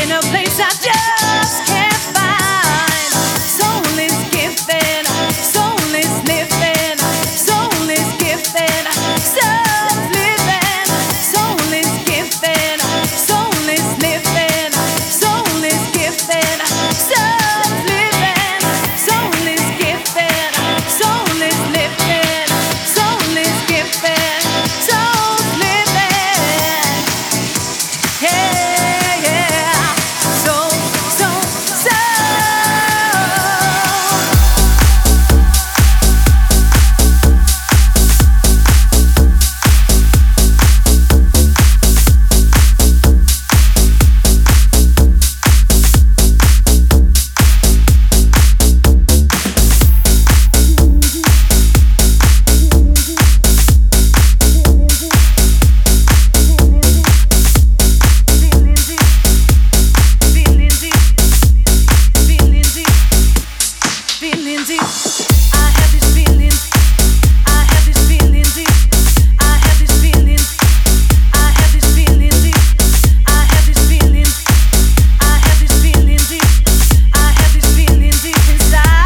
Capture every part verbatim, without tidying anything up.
in a place I just can't find. Soul is giving, soul is living, soul is giving, soul living, soul is giving, soul is living, soul is giving, soul living, soul is giving, soul is living, soul is giving, soul living. Yeah, yeah. Soul, soul, soul. Feeling deep, I have this feeling, I have this feeling deep, I have this feeling, I have this feeling deep, I have this feeling, I have this feeling deep, I have this feeling deep inside.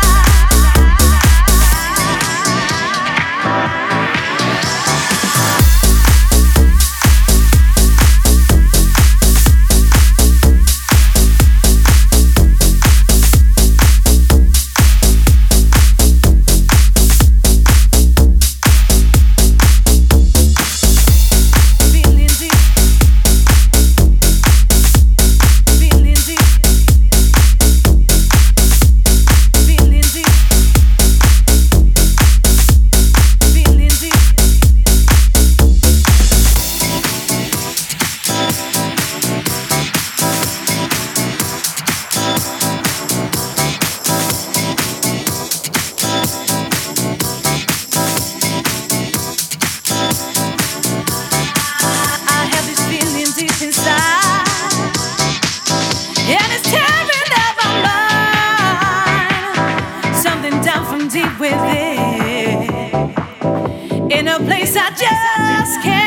Feeling deep, feeling deep, feeling deep, feeling deep. I have this feeling deep inside, and it's tearing at my mind. Something down from deep within, in a place I just can't.